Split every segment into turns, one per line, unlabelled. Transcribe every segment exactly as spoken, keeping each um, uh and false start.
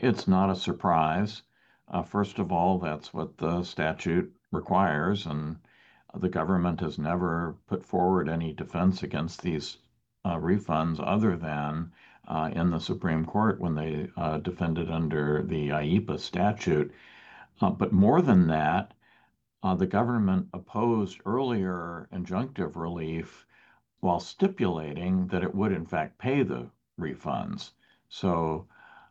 It's not a surprise. Uh, first of all, that's what the statute requires, and the government has never put forward any defense against these uh, refunds other than uh, in the Supreme Court when they uh, defended under the IEEPA statute. Uh, but more than that, uh, the government opposed earlier injunctive relief while stipulating that it would, in fact, pay the refunds. So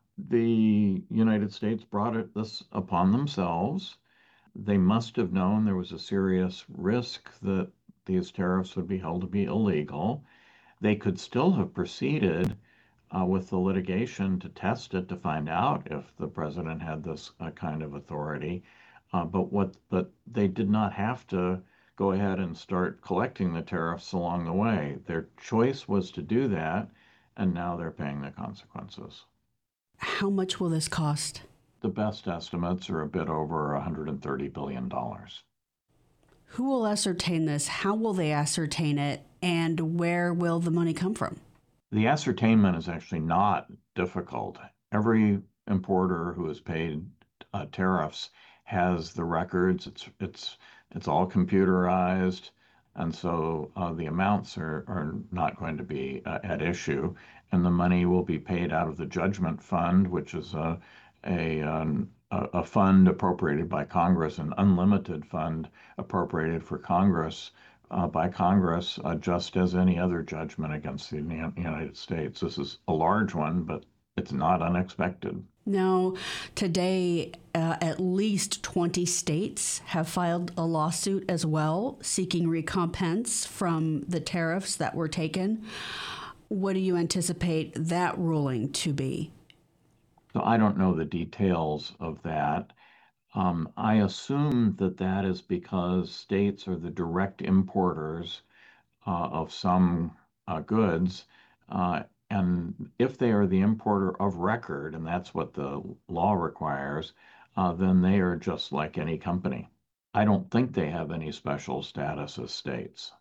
the United States brought it this upon themselves. They must have known there was a serious risk that these tariffs would be held to be illegal. They could still have proceeded uh, with the litigation to test it to find out if the president had this uh, kind of authority. Uh, but what, but they did not have to go ahead and start collecting the tariffs along the way. Their choice was to do that, and now they're paying the consequences.
How much will this cost?
The best estimates are a bit over one hundred thirty billion dollars.
Who will ascertain this? How will they ascertain it? And where will the money come from?
The ascertainment is actually not difficult. Every importer who has paid uh, tariffs has the records. It's it's it's all computerized, and so uh, the amounts are are not going to be uh, at issue, and the money will be paid out of the judgment fund, which is a a um, a a fund appropriated by Congress, an unlimited fund appropriated for Congress uh, by Congress, uh, just as any other judgment against the United States. This is a large one, but it's not unexpected.
Now, today, uh, at least twenty states have filed a lawsuit as well, seeking recompense from the tariffs that were taken. What do you anticipate that ruling to be?
So I don't know the details of that. Um, I assume that that is because states are the direct importers uh, of some uh, goods. Uh, and if they are the importer of record, and that's what the law requires, uh, then they are just like any company. I don't think they have any special status as states.